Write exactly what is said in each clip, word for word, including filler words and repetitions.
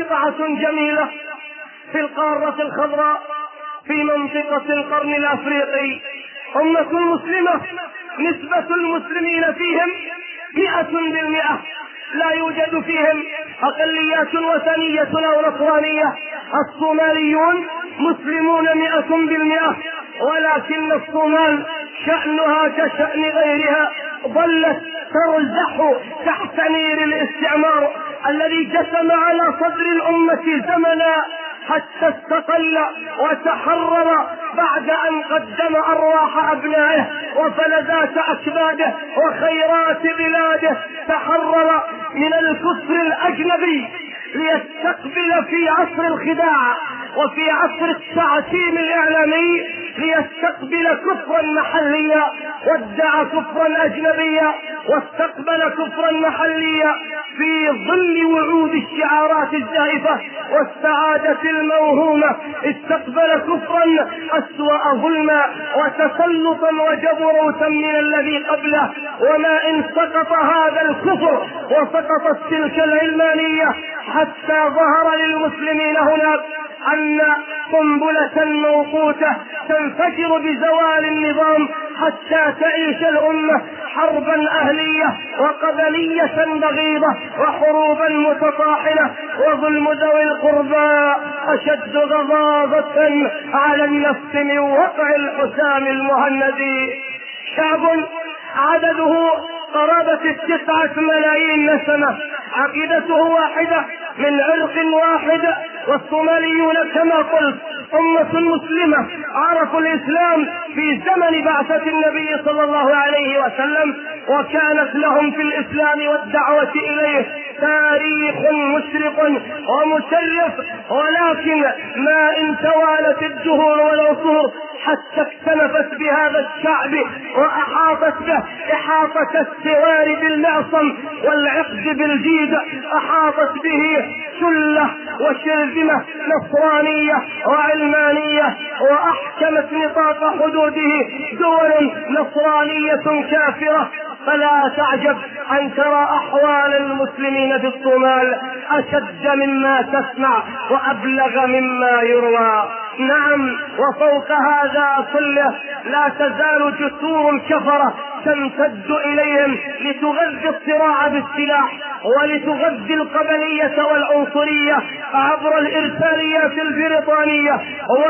بقعة جميلة في القارة الخضراء في منطقة القرن الأفريقي، أمة مسلمة نسبة المسلمين فيهم مئة بالمئة، لا يوجد فيهم أقليات وثنية أو نصرانية. الصوماليون مسلمون مئة بالمئة، ولكن الصومال شأنها كشأن غيرها، ظلت ترزح تحت نير الاستعمار الذي جسم على صدر الأمة زمنا حتى استقل وتحرر بعد أن قدم أرواح أبنائه وفلذات أكباده وخيرات بلاده. تحرر من الكفر الأجنبي ليستقبل في عصر الخداع وفي عصر التعتيم الإعلامي ليستقبل كفرا محليا، وادعى كفرا أجنبيا واستقبل كفرا محليا في ظل وعود الشعارات الزائفة والسعادة الموهومة. استقبل كفرا أسوأ ظلما وتسلطا وجبروتا من الذي قبله. وما إن سقط هذا الكفر وسقطت تلك العلمانية حتى ظهر للمسلمين هناك أن قنبلة موقوتة تنفجر بزوال النظام حتى تعيش الأمة حربا أهلية وقبلية بغيضة وحروبا متطاحنة، وظلم ذوي القربى أشد غضاضة على النفس من وقع الحسام المهند. شعب عدده قرابة التسعة ملايين نسمة، عقيدته واحدة من عرق واحد، والصوماليون كما قلت أمة مسلمة عرفوا الإسلام في زمن بعثة النبي صلى الله عليه وسلم، وكانت لهم في الإسلام والدعوة إليه تاريخ مشرق ومشرف. ولكن ما إن توالت الدهور والعصور حتى اكتنفت بهذا الشعب وأحاطت به إحاطة السوار بالمعصم والعقد بالجيد، أحاطت به شلة وشرذمة نصرانية وعلمانية، وأحكمت نطاق حدوده دول نصرانية كافرة. فلا تعجب أن ترى أحوال المسلمين في الصومال أشد مما تسمع وأبلغ مما يروى. نعم، وفوق هذا كله لا تزال جسور الكفرة تمتد إليهم لتغذي الصراع بالسلاح ولتغذي القبلية والعنصرية عبر الإرساليات البريطانية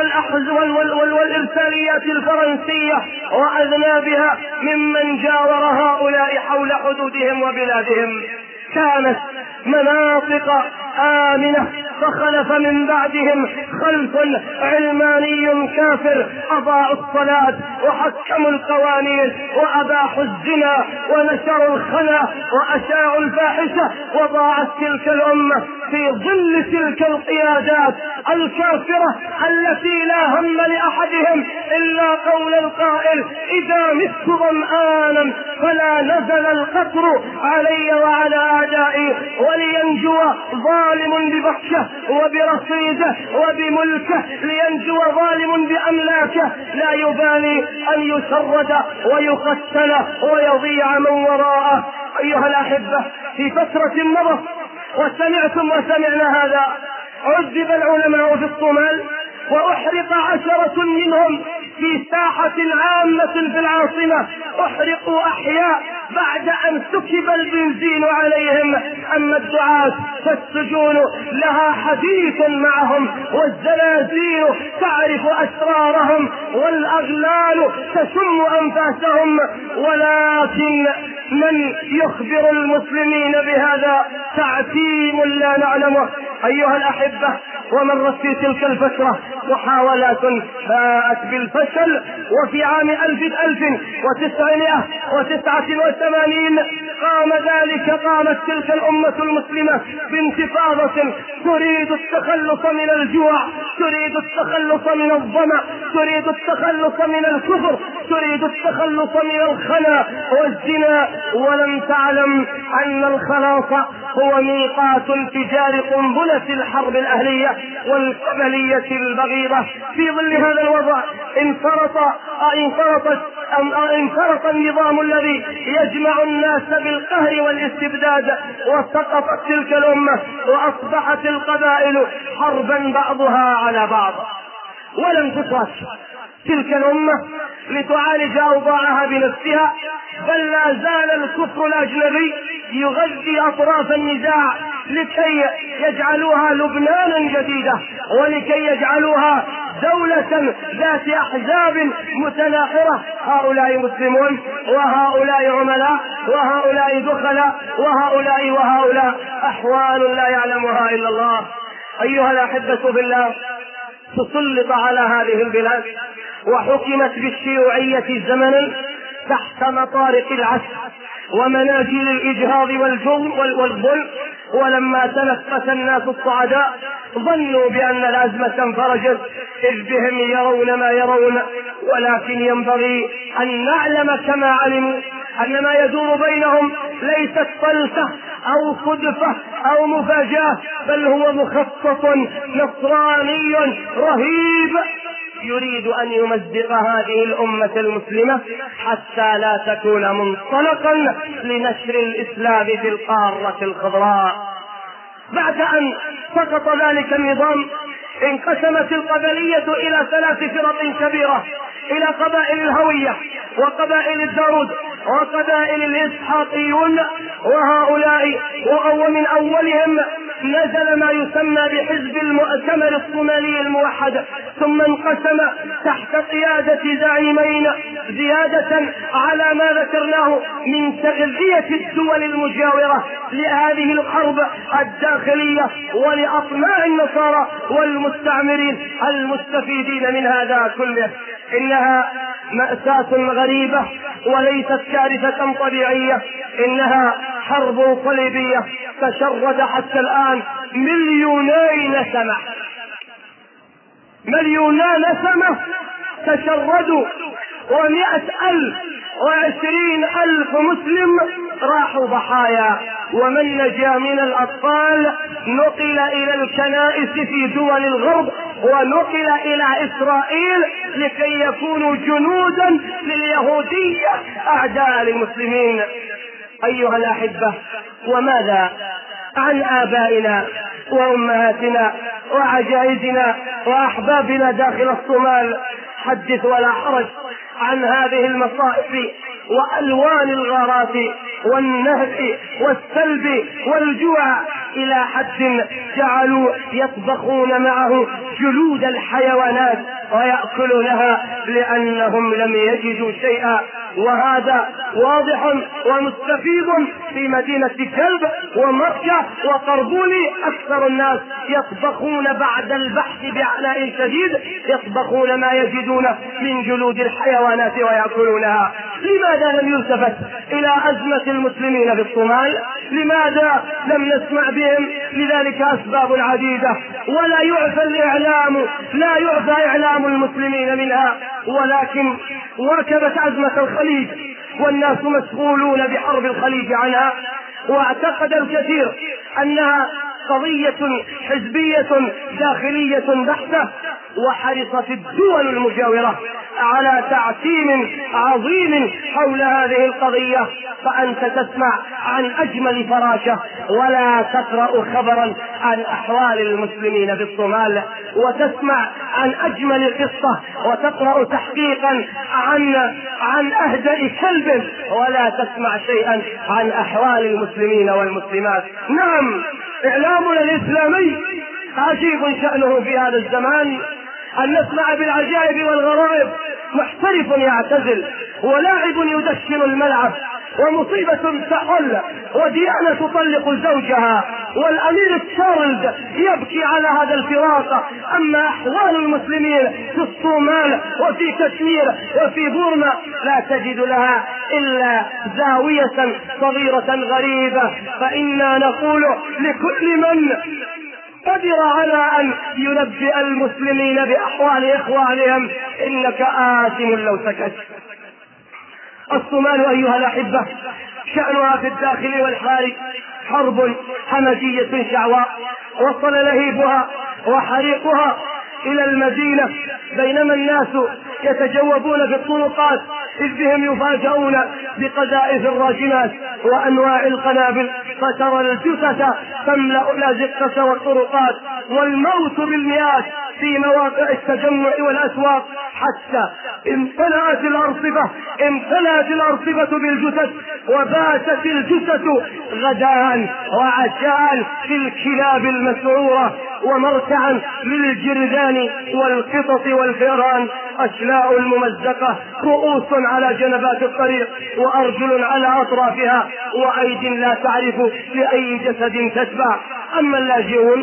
والإرساليات الفرنسية وأذنابها ممن جاور هؤلاء حول حدودهم وبلادهم. كانت مناطق آمنة فخلف من بعدهم خلف علماني كافر أضاعوا الصلاة وحكموا القوانين وأباحوا الزنا ونشروا الخنا وأشاعوا الفاحشة، وضاعت تلك الأمة في ظل تلك القيادات الكافرة التي لا هم لأحدهم إلا قول القائل: إذا مت ظمآنا فلا نزل القطر علي وعلى أعدائي، ولينجو ظالم ببطشه وبرصيده وبملكه، لينجو ظالم بأملاكه، لا يبالي أن يشرد ويقتل ويضيع من وراءه. أيها الأحبة، في فترة مضت وسمعتم وسمعنا هذا، عذب العلماء في الصومال وأحرق عشرة منهم في ساحة عامة في العاصمة، أحرقوا أحياء بعد أن سكب البنزين عليهم. أما الدعاة فالسجون لها حديث معهم، والزلازل تعرف أسرارهم، والأغلال تشم أنفاسهم، ولكن من يخبر المسلمين بهذا تعتيم لا نعلمه. أيها الأحبة، ومرت في تلك الفترة محاولات باءت بالفشل، وفي عام ألف ألف وتسعمائة وتسعة وثمانين قام ذلك قامت تلك الأمة المسلمة بانتفاضة تريد التخلص من الجوع، تريد التخلص من الظمأ، تريد التخلص من الكفر، تريد التخلص من الخنا والزنا ولم تعلم أن الخلاص هو ميقات انفجار قنبلة الحرب الأهلية والقبلية البغيضة. في ظل هذا الوضع انفرط انفرطت انفرط النظام الذي يجمع الناس بالقهر والاستبداد، وسقطت تلك الأمة وأصبحت القبائل حربا بعضها على بعض. ولم تترك تلك الأمة لتعالج أوضاعها بنفسها، بل لا زال الكفر الأجنبي يغذي أطراف النزاع لكي يجعلوها لبنانا جديدة، ولكي يجعلوها دولة ذات أحزاب متناحرة. هؤلاء مسلمون وهؤلاء عملاء وهؤلاء دخلاء وهؤلاء وهؤلاء، أحوال لا يعلمها إلا الله. أيها الأحبة بالله، تسلط على هذه البلاد وحكمت بالشيوعية زمنا تحت مطارق العسل ومناجل الإجهاض والظلم، ولما تنفس الناس الصعداء ظنوا بأن الأزمة انفرجت، إذ بهم يرون ما يرون. ولكن ينبغي أن نعلم كما علموا أن ما يدور بينهم ليست فلسفة أو صدفة أو مفاجأة، بل هو مخطط نصراني رهيب يريد أن يمزق هذه الأمة المسلمة حتى لا تكون منطلقا لنشر الإسلام في القارة الخضراء. بعد أن سقط ذلك النظام انقسمت القبلية إلى ثلاث فرق كبيرة، إلى قبائل الهوية وقبائل الدارود وقبائل الإسحاقيون، وهؤلاء ومن أولهم نزل ما يسمى بحزب المؤتمر الصومالي الموحد، ثم انقسم تحت قيادة زعيمين زيادة على ما ذكرناه من تغذية الدول المجاورة لهذه الحرب الداخلية ولأطماع النصارى والمستعمرين المستفيدين من هذا كله. إنها مأساة غريبة وليست كارثة طبيعية، إنها حرب صليبية تشرد حتى الآن مليوني نسمة، مليونان نسمة تشردوا، ومئة ألف وعشرين ألف مسلم راحوا ضحايا، ومن نجا من الأطفال نقل إلى الكنائس في دول الغرب ونقل إلى إسرائيل لكي يكونوا جنودا لليهودية أعداء للمسلمين. أيها الأحبة، وماذا عن آبائنا وأمهاتنا وعجائزنا وأحبابنا داخل الصومال؟ حدث ولا حرج عن هذه المصائب وألوان الغارات والنهب والسلب والجوع، إلى حد جعلوا يطبخون معه جلود الحيوانات ويأكلونها لأنهم لم يجدوا شيئا. وهذا واضح ومستفيض في مدينة كلب ومركة وقربولي. أكثر الناس يطبخون بعد البحث بعناء شديد، يطبخون ما يجدون من جلود الحيوانات ويأكلونها. لماذا لم يلتفت إلى أزمة المسلمين في الصومال؟ لماذا لم نسمع بهم؟ لذلك أسباب عديدة، ولا يعفى الإعلام، لا يعفى إعلام المسلمين منها. ولكن وكبت أزمة الخليج والناس مشغولون بحرب الخليج عنها، واعتقد الكثير أنها قضية حزبية داخلية بحتة، وحرصت الدول المجاورة على تعتيم عظيم حول هذه القضية. فأنت تسمع عن أجمل فراشة ولا تقرأ خبرا عن أحوال المسلمين بالصومال، وتسمع عن أجمل قصة وتقرأ تحقيقا عن عن أهدأ كلب ولا تسمع شيئا عن أحوال المسلمين والمسلمات. نعم، إعلامنا الإسلامي عجيب شأنه في هذا الزمان، أن نسمع بالعجائب والغرائب. محترف يعتزل ولاعب يدشن الملعب، ومصيبة تحل وديانة تطلق زوجها، والأمير تشارلز يبكي على هذا الفراق. أما أحوال المسلمين في الصومال وفي كشمير وفي بورما لا تجد لها إلا زاوية صغيرة غريبة. فإنا نقول لكل من قدر على أن ينبئ المسلمين بأحوال إخوانهم: إنك آثم لو سكت. الصومال أيها الأحبة شأنها في الداخل والخارج حرب همجية شعواء وصل لهيبها وحريقها إلى المدينة، بينما الناس يتجوبون في الطرقات إذ بهم يفاجؤون بقذائف الراجمات وأنواع القنابل، فترى الجثث تملأ الأزقة والطرقات والموت بالمئات في مواقع التجمع والأسواق، حتى امتلأت الأرصفة امتلأت الأرصفة بالجثث، وباتت الجثث غداء وعشاء في الكلاب المسعورة ومرتعا للجرذان والقطط والفئران، أشلاء الممزقة، رؤوس على جنبات الطريق وأرجل على أطرافها وأيد لا تعرف لأي جسد تتبع. أما اللاجئون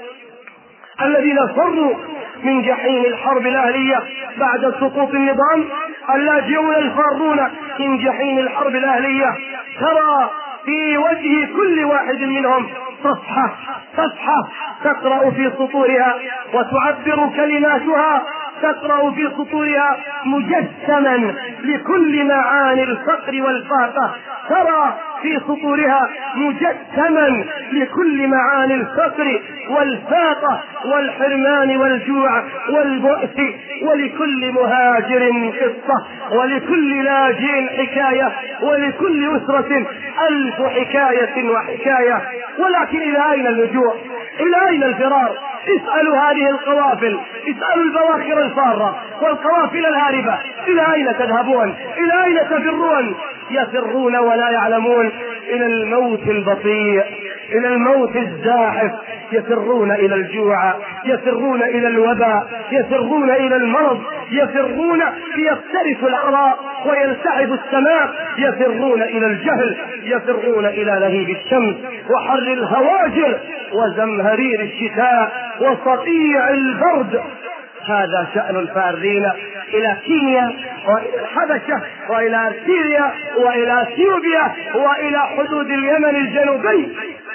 الذين فروا من جحيم الحرب الأهلية بعد سقوط النظام، اللاجئون الفارون من جحيم الحرب الأهلية ترى في وجه كل واحد منهم صفحة صفحة تقرأ في سطورها وتعبر كلماتها تقرأ في سطورها مجسما لكل معاني الفقر والفاقة، ترى في سطورها مجسما لكل معاني الفقر والفاقة والحرمان والجوع والبؤس، ولكل مهاجر قصة ولكل لاجئ حكاية ولكل أسرة ألف حكاية وحكاية. ولكن إلى أين اللجوء؟ إلى أين الفرار؟ اسألوا هذه القوافل، اسألوا البواخر الفارة والقوافل الهاربة، إلى أين تذهبون؟ إلى أين تفرون؟ يفرون ولا يعلمون، إلى الموت البطيء، إلى الموت الزاحف، يفرون إلى الجوع، يفرون إلى الوباء، يفرون إلى المرض، يفرون ليفترسوا العراء ويلتهب السماء، يفرون إلى الجهل، يفرون إلى لهيب الشمس وحر الهواجر وزمهرير الشتاء وصقيع البرد. هذا شأن الفارين إلى كينيا وإلى الحبشة وإلى أرسيليا وإلى اثيوبيا وإلى حدود اليمن الجنوبي.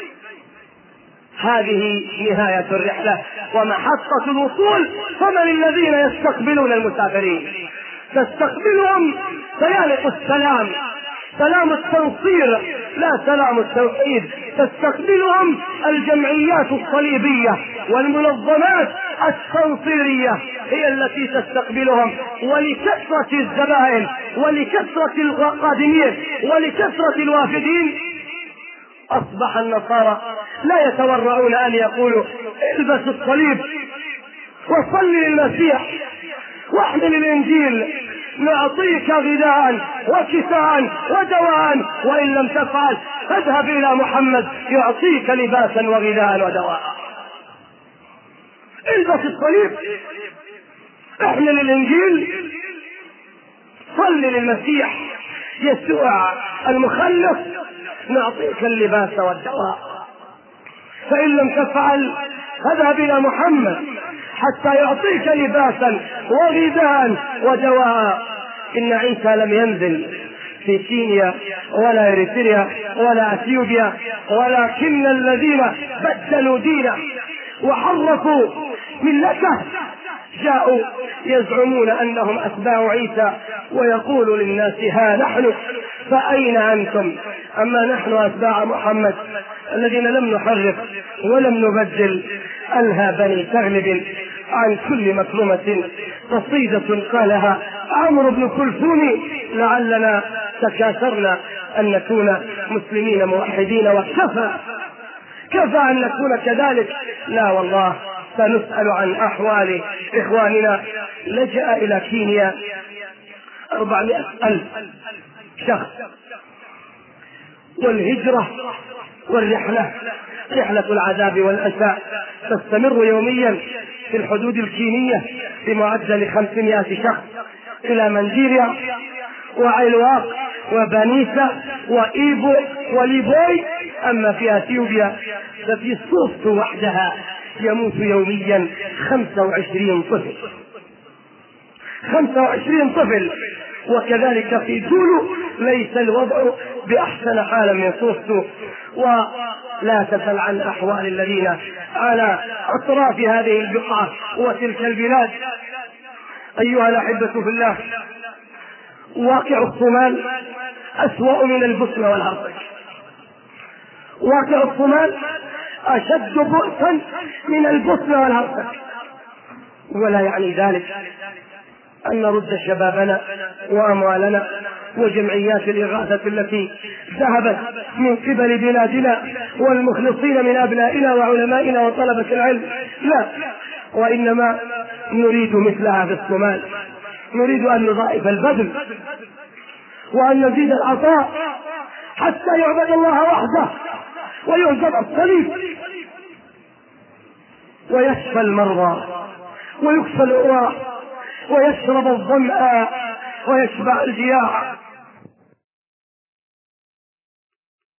هذه نهاية الرحلة ومحطة الوصول. فمن الذين يستقبلون المسافرين؟ تستقبلهم سيالق السلام، سلام التنصير لا سلام التوحيد. تستقبلهم الجمعيات الصليبية والمنظمات التنصيرية هي التي تستقبلهم، ولكثرة الزبائن ولكثرة القادمين ولكثرة الوافدين أصبح النصارى لا يتورعون أن يقولوا البس الصليب وصل للمسيح واحمل الإنجيل نعطيك غذاء وكساء ودواء، وإن لم تفعل فاذهب إلى محمد يعطيك لباسا وغذاء ودواء. البس الصليب، احمل الإنجيل، صل للمسيح يسوع المخلص نعطيك اللباس والدواء، فإن لم تفعل فاذهب إلى محمد حتى يعطيك لباسا وغذاء ودواء. إن عيسى لم ينزل في كينيا ولا إريتريا ولا أثيوبيا، ولكن الذين بدلوا دينه وحرفوا ملته جاءوا يزعمون أنهم أتباع عيسى، ويقول للناس ها نحن فأين أنتم؟ أما نحن أتباع محمد الذين لم نحرف ولم نبدل. ألهى بني تغلب عن كل مكرمة قصيدة قالها عمرو بن كلثوم لعلنا تكاثرنا أن نكون مسلمين موحدين، وكفى كفى أن نكون كذلك. لا والله سنسأل عن أحوال إخواننا. لجأ إلى كينيا أربعمائة ألف شخص، والهجرة والرحلة رحلة العذاب والأسى تستمر يوميا في الحدود الكينية بمعدل خمسمائة شخص إلى منديريا وعلواق وبانيسا وإيبو وليبوي. أما في أثيوبيا ففي صوفت وحدها يموت يوميا خمسة وعشرين طفل خمسة وعشرين طفل وكذلك في جولو ليس الوضع بأحسن حال من صوفت. ولا تسأل عن أحوال الذين على أطراف هذه البقعة وتلك البلاد. أيها الأحبة في الله، واقع الصومال أسوأ من البوسنة والهرسك. واقع الصومال أشد بؤسا من البوسنة والهرسك. ولا يعني ذلك أن نرد شبابنا وأموالنا وجمعيات الإغاثة التي ذهبت من قبل بلادنا والمخلصين من أبنائنا وعلمائنا وطلبة العلم، لا، وإنما نريد مثلها في الصومال. نريد أن نضاعف البذل وأن نزيد العطاء حتى يعبد الله وحده ويعبد الصليب ويشفى المرضى ويكفى الأراح ويشرب الظمأ ويشبع الجياع.